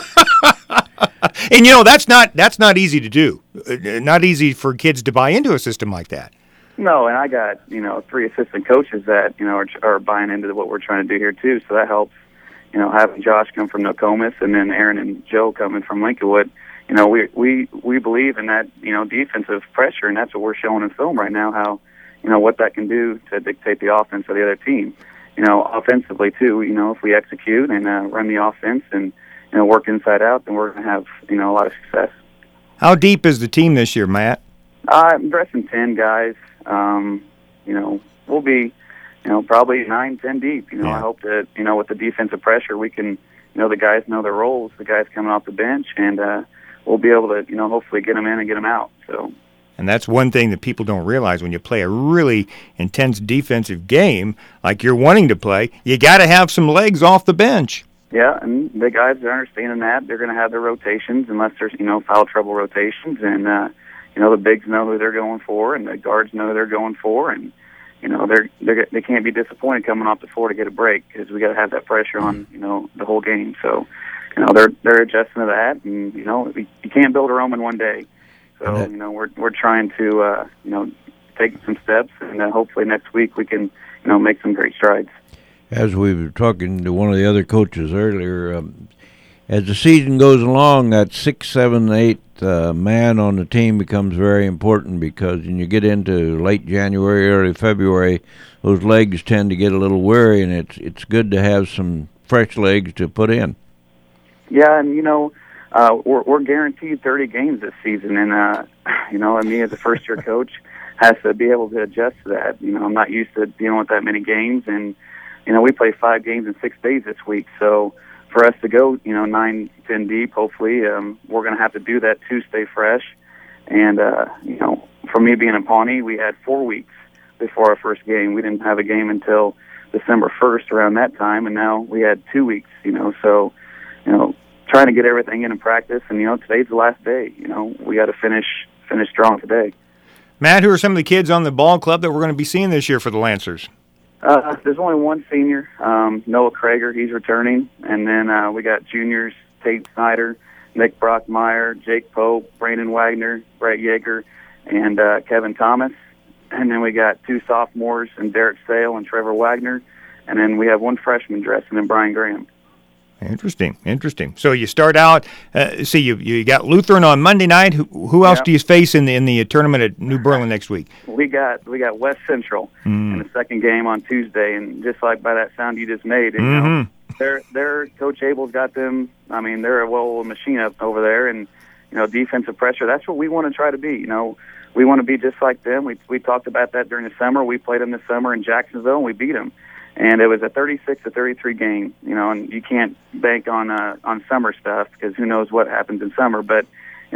And, that's not easy to do. Not easy for kids to buy into a system like that. No, and I got, 3 assistant coaches that, are buying into what we're trying to do here, too. So that helps, having Josh come from Nokomis and then Aaron and Joe coming from Lincolnwood. We believe in that, defensive pressure, and that's what we're showing in film right now, how, what that can do to dictate the offense of the other team. Offensively, too, if we execute and run the offense and, work inside out, then we're going to have, a lot of success. How deep is the team this year, Matt? I'm dressing 10 guys. We'll be, probably 9-10 deep. Yeah. I hope that, with the defensive pressure, we can, the guys know their roles, the guys coming off the bench, and we'll be able to, hopefully get them in and get them out. So. And that's one thing that people don't realize when you play a really intense defensive game like you're wanting to play, you got to have some legs off the bench. Yeah, and the guys are understanding that. They're going to have their rotations unless there's, foul trouble rotations, and, the bigs know who they're going for, and the guards know who they're going for, and they can't be disappointed coming off the floor to get a break because we got to have that pressure on the whole game. So they're adjusting to that, and you can't build a Rome in one day. So we're trying to take some steps, and hopefully next week we can make some great strides. As we were talking to one of the other coaches earlier, as the season goes along, that 6, 7, 8 man on the team becomes very important because when you get into late January, early February, those legs tend to get a little weary, and it's good to have some fresh legs to put in. Yeah, and we're guaranteed 30 games this season, and me as a first-year coach, has to be able to adjust to that. I'm not used to dealing with that many games, and we play 5 games in 6 days this week. So for us to go 9, 10 deep, hopefully we're going to have to do that to stay fresh. And for me being in Pawnee, we had 4 weeks before our first game. We didn't have a game until December 1st around that time, and now we had 2 weeks. So trying to get everything in practice, and today's the last day. We got to finish strong today. Matt, who are some of the kids on the ball club that we're going to be seeing this year for the Lancers? There's only one senior, Noah Krager. He's returning, and then we got juniors: Tate Snyder, Nick Brockmeyer, Jake Pope, Brandon Wagner, Brett Yeager, and Kevin Thomas. And then we got 2 sophomores, and Derek Sale and Trevor Wagner. And then we have 1 freshman dressing in Brian Graham. Interesting. So you start out. You got Lutheran on Monday night. Who else do you face in the tournament at New Berlin next week? We got West Central in the second game on Tuesday, and just like by that sound you just made, their Coach Abel's got them. I mean, they're a well-oiled machine up over there, and defensive pressure. That's what we want to try to be. We want to be just like them. We talked about that during the summer. We played them this summer in Jacksonville, and we beat them. And it was a 36-33 game, and you can't bank on summer stuff because who knows what happens in summer. But,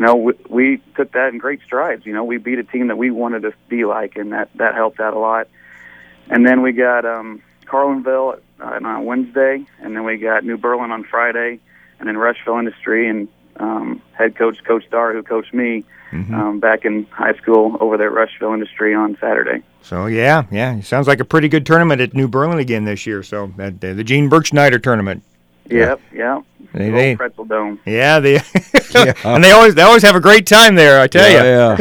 we took that in great strides. We beat a team that we wanted to be like, and that helped out a lot. And then we got Carlinville on Wednesday, and then we got New Berlin on Friday, and then Rushville Industry, and head coach, Coach Starr, who coached me back in high school over there at Rushville Industry on Saturday. So, yeah. It sounds like a pretty good tournament at New Berlin again this year. So, the Gene Birchnider tournament. Yep. They Pretzel Dome. Yeah, and they always have a great time there, I tell you.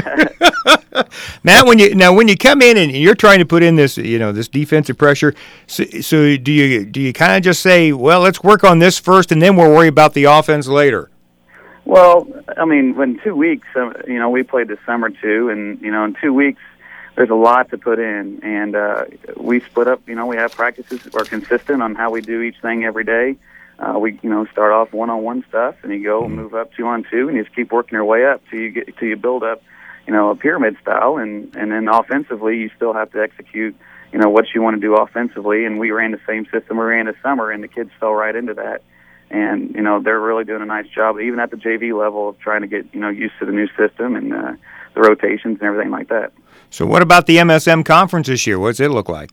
Yeah. Matt, when you come in and you're trying to put in this defensive pressure, so do you kind of just say, well, let's work on this first and then we'll worry about the offense later? Well, I mean, in 2 weeks, we played this summer too, and in 2 weeks there's a lot to put in, and we split up. We have practices that are consistent on how we do each thing every day. We start off 1-on-1 stuff, and you go move up 2-on-2, and you just keep working your way up till you build up, a pyramid style, and then offensively you still have to execute, what you want to do offensively. And we ran the same system we ran this summer, and the kids fell right into that. And they're really doing a nice job, even at the JV level, of trying to get used to the new system and the rotations and everything like that. So, what about the MSM conference this year? What's it look like?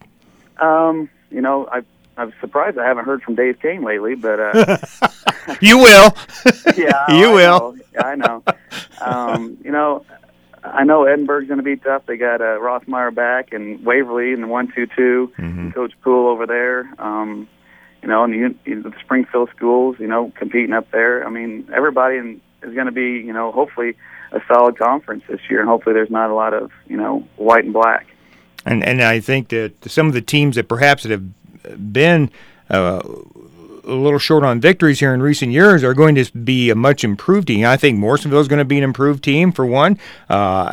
I'm surprised I haven't heard from Dave Kane lately, but you will. Yeah, you will. I know. I know Edinburgh's going to be tough. They got Rothmeyer back and Waverly in the 1-2-2. Coach Poole over there. And the Springfield schools, competing up there. I mean, everybody is going to be, hopefully a solid conference this year, and hopefully there's not a lot of, white and black. And I think that some of the teams that perhaps that have been a little short on victories here in recent years are going to be a much improved team. I think Morrisonville is going to be an improved team for one. So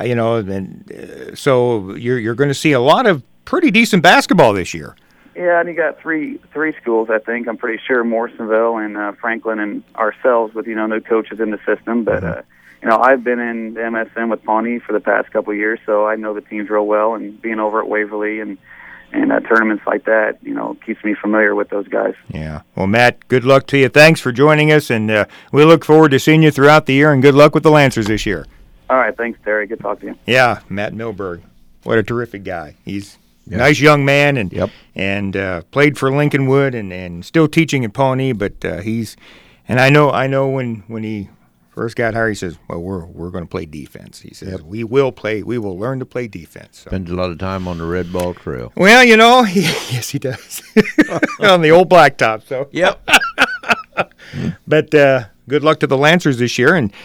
you're going to see a lot of pretty decent basketball this year. Yeah, and you got three schools, I think. I'm pretty sure Morrisonville and Franklin and ourselves with, new coaches in the system. But, I've been in the MSM with Pawnee for the past couple of years, so I know the teams real well. And being over at Waverly and tournaments like that, keeps me familiar with those guys. Yeah. Well, Matt, good luck to you. Thanks for joining us, and we look forward to seeing you throughout the year, and good luck with the Lancers this year. All right. Thanks, Terry. Good talking to you. Yeah, Matt Milberg. What a terrific guy. He's a nice young man, and played for Lincolnwood and still teaching at Pawnee, but he's – and I know when he first got hired, he says, well, we're going to play defense. He says, we will learn to play defense. So. Spends a lot of time on the red ball trail. Well, yes, he does. On the old blacktop. So. Yep. But good luck to the Lancers this year, and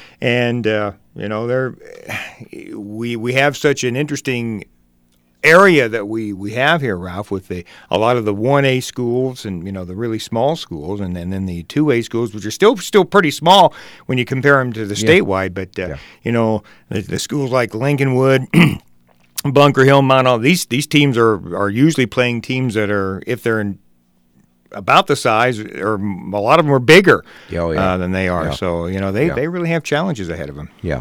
we have such an interesting area that we have here, Ralph, with a lot of the 1A schools and the really small schools, and then the 2A schools, which are still pretty small when you compare them to the statewide. But the schools like Lincolnwood, Bunker Hill, Mount Olive, these teams are usually playing teams that are, if they're in about the size, or a lot of them are bigger than they are. Yeah. So, they really have challenges ahead of them. Yeah.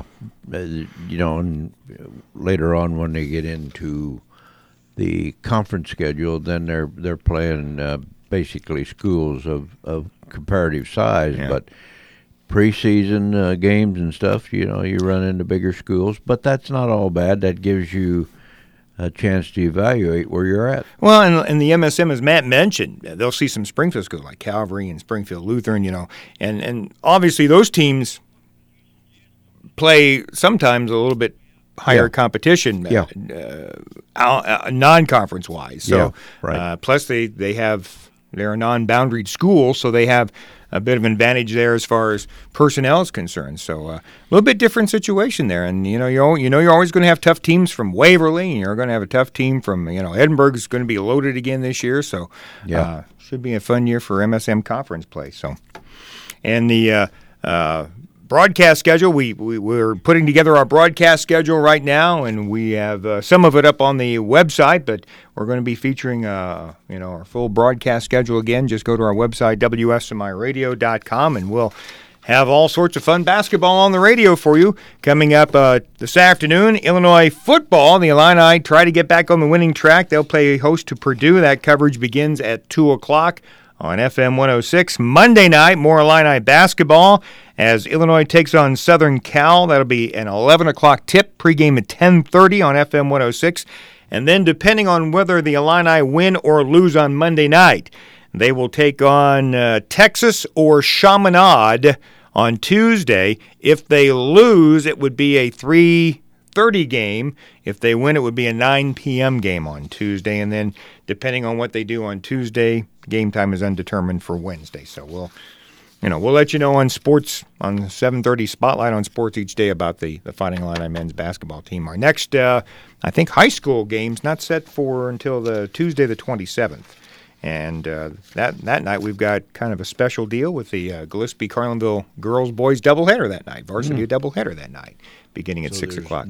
And later on when they get into the conference schedule, then they're playing basically schools of comparative size. Yeah. But preseason games and stuff, you run into bigger schools. But that's not all bad. That gives you a chance to evaluate where you're at. Well, and the MSM, as Matt mentioned, they'll see some Springfield schools like Calvary and Springfield Lutheran, and obviously those teams play sometimes a little bit higher competition, non-conference wise. So, plus they're a non-boundaried school, so they have a bit of an advantage there as far as personnel is concerned. So a little bit different situation there. And you're always going to have tough teams from Waverly, and you're going to have a tough team from Edinburgh is going to be loaded again this year. So should be a fun year for MSM conference play. So, and the broadcast schedule, we're putting together our broadcast schedule right now, and we have some of it up on the website, but we're going to be featuring our full broadcast schedule again. Just go to our website, WSMIradio.com, and we'll have all sorts of fun basketball on the radio for you. Coming up this afternoon, Illinois football. The Illini try to get back on the winning track. They'll play host to Purdue. That coverage begins at 2 o'clock. On FM 106. Monday night, more Illini basketball as Illinois takes on Southern Cal. That'll be an 11 o'clock tip, pregame at 10:30 on FM 106. And then depending on whether the Illini win or lose on Monday night, they will take on Texas or Chaminade on Tuesday. If they lose, it would be a 3:30 game. If they win, it would be a 9 p.m. game on Tuesday. And then depending on what they do on Tuesday, game time is undetermined for Wednesday. So we'll let you know on sports, on the 7:30 Spotlight on Sports each day about the Fighting Illini men's basketball team. Our next, I think, high school game's not set for until the Tuesday the 27th. And that night we've got kind of a special deal with the Gillespie-Carlinville girls-boys doubleheader that night, varsity doubleheader that night, beginning at 6 o'clock.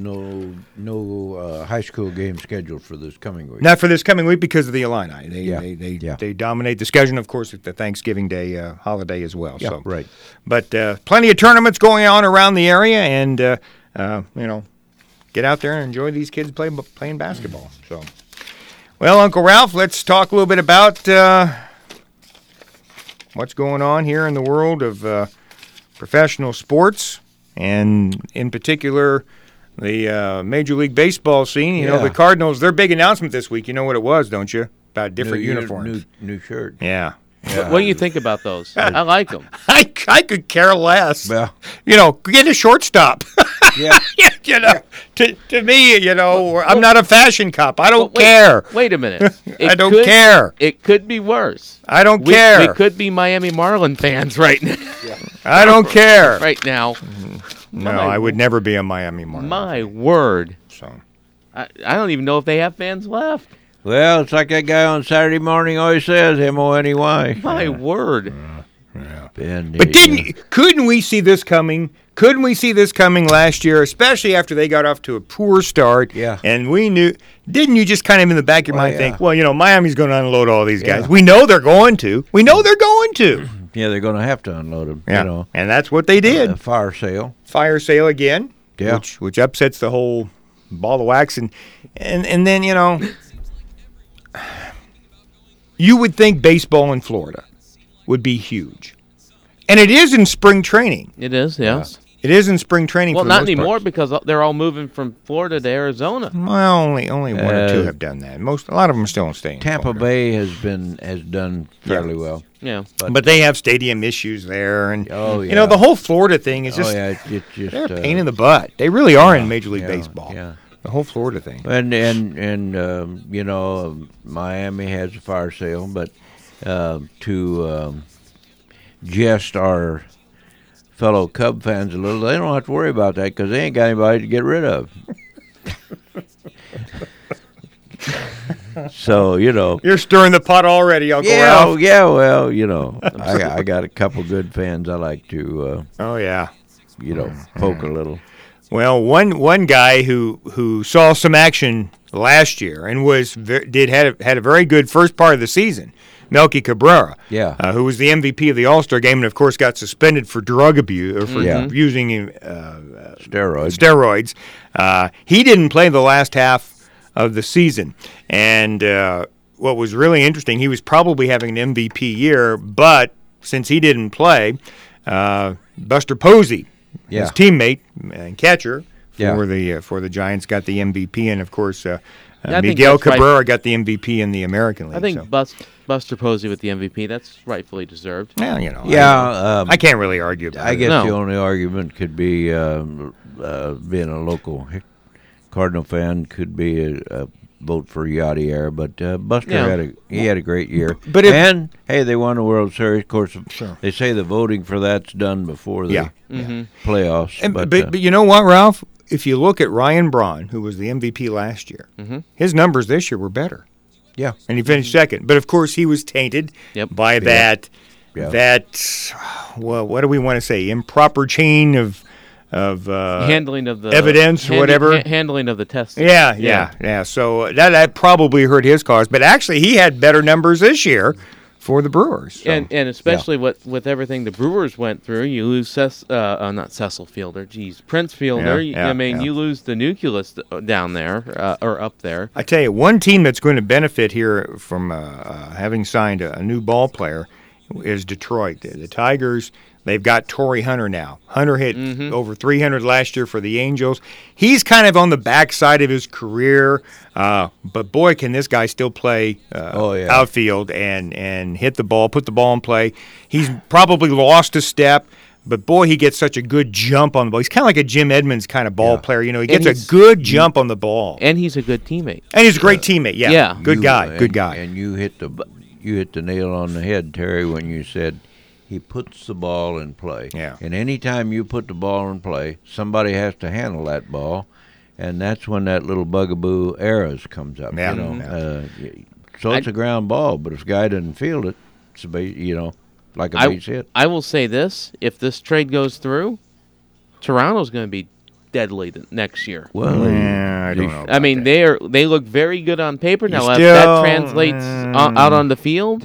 No high school game scheduled for this coming week. Not for this coming week because of the Illini. They dominate the schedule, of course, with the Thanksgiving Day holiday as well. Yeah, so. right. But plenty of tournaments going on around the area, and get out there and enjoy these kids playing basketball. So. Well, Uncle Ralph, let's talk a little bit about what's going on here in the world of professional sports, and in particular, the Major League Baseball scene. The Cardinals, their big announcement this week, you know what it was, don't you? About different uniforms. New shirt. Yeah. What do you think about those? I like them. I could care less. Well, get a shortstop. Yeah. To me, I'm not a fashion cop. I don't care. Wait a minute. I don't care. It could be worse. I don't care. We could be Miami Marlin fans right now. Yeah. I don't care. Right now. No, I would never be a Miami Marlin. My word. So, I don't even know if they have fans left. Well, it's like that guy on Saturday morning always says, M-O-N-E-Y. My word. But couldn't we see this coming? Couldn't we see this coming last year, especially after they got off to a poor start? Yeah. And we knew, didn't you just kind of in the back of your mind think, Miami's going to unload all these guys. Yeah. We know they're going to. Yeah, they're going to have to unload them. Yeah. And that's what they did. Fire sale. Fire sale again. Yeah. Which upsets the whole ball of wax. And then, you would think baseball in Florida would be huge. And it is in spring training. It is, yes. It is in spring training. Well, for not most anymore parts. because they're all moving from Florida to Arizona. Well, only one or two have done that. A lot of them are still staying. Tampa Bay has done fairly well. Yeah, but they have stadium issues there, and the whole Florida thing is just it's just they're a pain in the butt. They really are in Major League Baseball. Yeah. The whole Florida thing. And Miami has a fire sale, but to jest our fellow Cub fans a little, they don't have to worry about that because they ain't got anybody to get rid of. So, You're stirring the pot already, Uncle Ralph. Yeah, well, I got a couple good fans I like to poke a little. Well, one guy who saw some action last year and had a very good first part of the season Melky Cabrera, Yeah. who was the MVP of the All-Star game and, of course, got suspended for drug abuse or for using steroids. He didn't play the last half of the season. And what was really interesting, he was probably having an MVP year, but since he didn't play, Buster Posey, his teammate and catcher for the Giants, got the MVP, and of course Miguel Cabrera got the MVP in the American League. I think Buster Posey with the MVP, that's rightfully deserved. Well, you know, I can't really argue about it. I guess the only argument could be being a local Cardinal fan could be a vote for Yadier, but Buster had a great year. But hey, they won the World Series. Of course, they say the voting for that's done before the playoffs. But you know what, Ralph? If you look at Ryan Braun, who was the MVP last year, his numbers this year were better. Yeah, and he finished second. But of course, he was tainted by that. Well, what do we want to say? Improper chain of handling of the evidence or whatever. Handling of the testing. Yeah. So that probably hurt his cause. But actually, he had better numbers this year for the Brewers. So. And especially with everything the Brewers went through, you lose not Cecil Fielder, Prince Fielder. You lose the nucleus down there or up there. I tell you, one team that's going to benefit here from having signed a new ball player is Detroit. The Tigers. They've got Torrey Hunter now. Hunter hit over 300 last year for the Angels. He's kind of on the backside of his career, but boy, can this guy still play outfield and hit the ball, put the ball in play. He's probably lost a step, but boy, he gets such a good jump on the ball. He's kind of like a Jim Edmonds kind of ball player. You know, he gets a good jump on the ball. And he's a good teammate. And he's a great teammate, Good guy. And you hit the nail on the head, Terry, when you said he puts the ball in play. Yeah. And any time you put the ball in play, somebody has to handle that ball, and that's when that little bugaboo errors comes up. Yeah. You know, so it's a ground ball, but if a guy doesn't field it, it's a like a base hit. I will say this: if this trade goes through, Toronto's going to be deadly next year. Well, I don't know. I mean, they look very good on paper. Now, if that translates out on the field.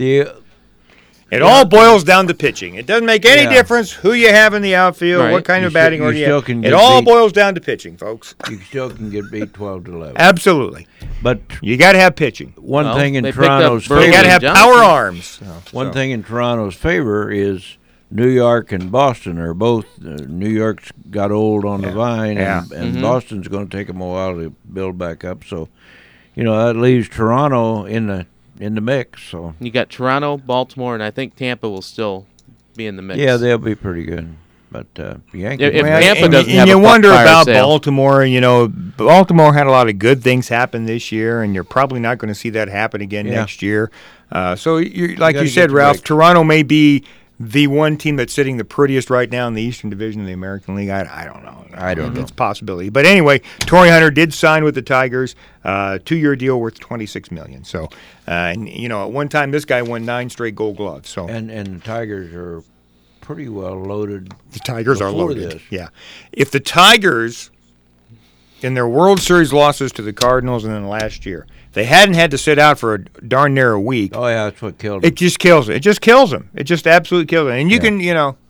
It all boils down to pitching. It doesn't make any difference who you have in the outfield, what kind of batting order you have. It all boils down to pitching, folks. You still can get beat 12-11. Absolutely. But you got to have pitching. One thing in Toronto's favor. You got to have power arms. One thing in Toronto's favor is New York and Boston are both. New York's got old on the vine, and Boston's going to take them a while to build back up. So, that leaves Toronto in the mix. So you got Toronto, Baltimore, and I think Tampa will still be in the mix. Yeah, they'll be pretty good. But Yankees. If Tampa doesn't have you wonder about sale. Baltimore. Baltimore had a lot of good things happen this year, and you're probably not going to see that happen again next year. So, like you said, Ralph, Toronto may be the one team that's sitting the prettiest right now in the Eastern Division of the American League. I don't know. I don't know. It's a possibility. But anyway, Torrey Hunter did sign with the Tigers, 2-year deal worth $26 million. So, at one time this guy won 9 straight Gold Gloves. So and the Tigers are pretty well loaded. The Tigers are loaded. Yeah. If the Tigers, in their World Series losses to the Cardinals and then last year, they hadn't had to sit out for a darn near a week. Oh, yeah, that's what killed them. It just kills them. It just kills them. It just absolutely kills them. And you can,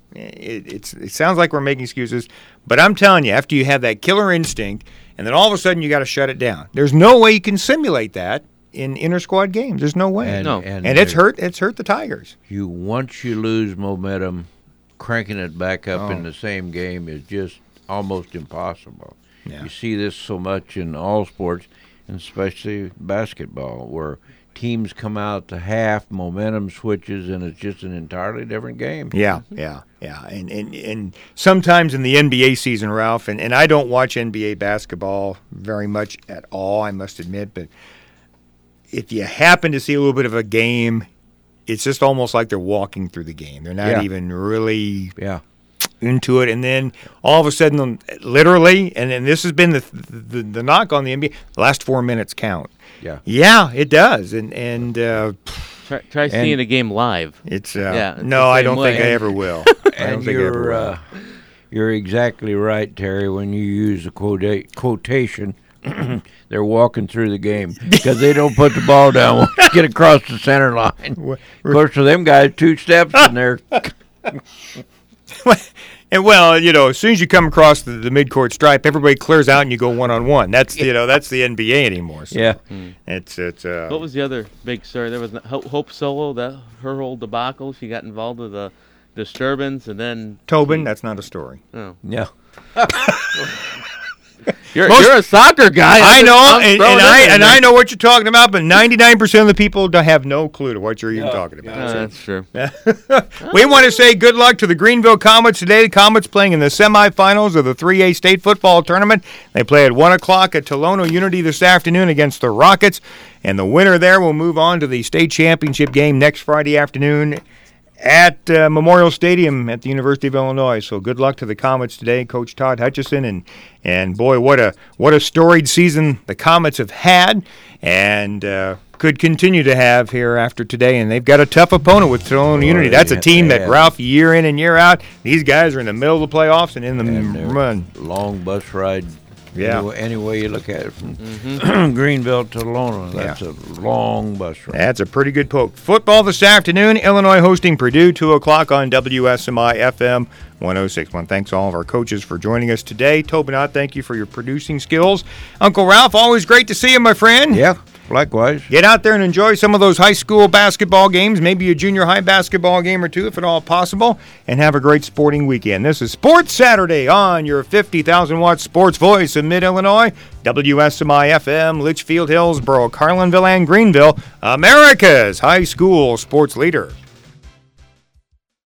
it sounds like we're making excuses, but I'm telling you, after you have that killer instinct, and then all of a sudden you got to shut it down. There's no way you can simulate that in inter-squad games. There's no way. And it's hurt the Tigers. Once you lose momentum, cranking it back up in the same game is just almost impossible. Yeah. You see this so much in all sports, and especially basketball, where teams come out to half, momentum switches, and it's just an entirely different game. Yeah. And sometimes in the NBA season, Ralph, and I don't watch NBA basketball very much at all, I must admit, but if you happen to see a little bit of a game, it's just almost like they're walking through the game. They're not even really into it, and then all of a sudden, literally, and then this has been the knock on the NBA, the last 4 minutes count. Yeah, it does, and try seeing a game live. It's no, I don't think I ever will. And you're exactly right, Terry, when you use the quotation they're walking through the game because they don't put the ball down once you get across the center line. Of course, for them guys, 2 steps and they're. And well, as soon as you come across the midcourt stripe, everybody clears out and you go one-on-one. That's that's the NBA anymore. So yeah, it's. What was the other big story? There was Hope Solo, her whole debacle. She got involved with a disturbance, and then Tobin. That's not a story. Oh. Yeah. You're a soccer guy. I know, and I know what you're talking about, but 99% of the people have no clue to what you're even talking about. That's true. We want to say good luck to the Greenville Comets today. The Comets playing in the semifinals of the 3A state football tournament. They play at 1 o'clock at Tolono Unity this afternoon against the Rockets, and the winner there will move on to the state championship game next Friday afternoon at Memorial Stadium at the University of Illinois. So good luck to the Comets today, Coach Todd Hutchison, and boy, what a storied season the Comets have had, and could continue to have here after today. And they've got a tough opponent with Tolono Unity. That's a team that Ralph, year in and year out, these guys are in the middle of the playoffs and in the run. Long bus ride. Yeah. Any way you look at it, from Greenville to Tolono, that's a long bus ride. That's a pretty good poke. Football this afternoon, Illinois hosting Purdue, 2 o'clock on WSMI FM 106.1. Thanks all of our coaches for joining us today. Tobinot, thank you for your producing skills. Uncle Ralph, always great to see you, my friend. Yeah, likewise. Get out there and enjoy some of those high school basketball games, maybe a junior high basketball game or two, if at all possible, and have a great sporting weekend. This is Sports Saturday on your 50,000-watt sports voice of Mid-Illinois, WSMI FM, Litchfield, Hillsboro, Carlinville, and Greenville, America's high school sports leader.